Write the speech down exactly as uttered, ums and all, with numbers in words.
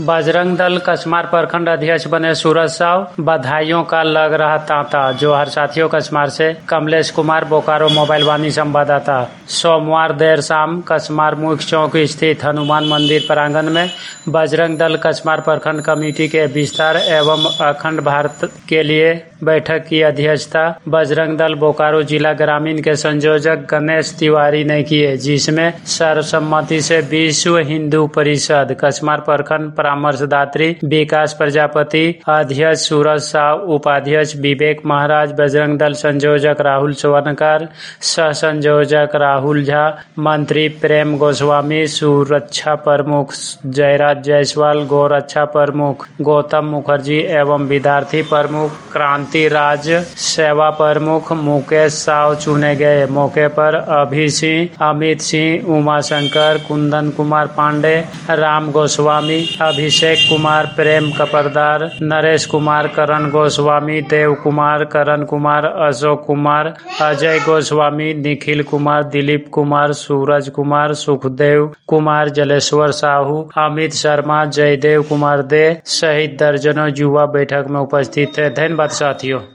बजरंग दल कचमार प्रखंड अध्यक्ष बने सूरज साव, बधाइयों का लग रहा तांता। जोहार साथियों, कचमार से कमलेश कुमार, बोकारो मोबाइल वाणी संवाददाता। सोमवार देर शाम कचमार मुख्य चौक स्थित हनुमान मंदिर प्रांगण में बजरंग दल कचमार प्रखंड कमेटी के विस्तार एवं अखंड भारत के लिए बैठक की अध्यक्षता बजरंग दल बोकारो जिला ग्रामीण के संयोजक गणेश तिवारी ने किए, जिसमें सर्वसम्मति से विश्व हिंदू परिषद कचमार प्रखंड परामर्शदात्री विकास प्रजापति, अध्यक्ष सूरज साव, उपाध्यक्ष विवेक महाराज, बजरंग दल संयोजक राहुल स्वर्णकार, सह संयोजक राहुल झा, मंत्री प्रेम गोस्वामी, सुरक्षा प्रमुख जयराज जायसवाल, गौरक्षा प्रमुख गौतम मुखर्जी एवं विद्यार्थी प्रमुख क्रांति राज, सेवा प्रमुख मुकेश साव चुने गए। मौके पर अभी सिंह, अमित सिंह, उमाशंकर, कुंदन कुमार पांडे, राम गोस्वामी, अभिषेक कुमार, प्रेम कपरदार, नरेश कुमार, करण गोस्वामी, देव कुमार, करण कुमार, अशोक कुमार, अजय गोस्वामी, निखिल कुमार, दिलीप कुमार, सूरज कुमार, सुखदेव कुमार, जलेश्वर साहू, अमित शर्मा, जयदेव कुमार दे सहित दर्जनों युवा बैठक में उपस्थित थे। धन्यवाद साथियों।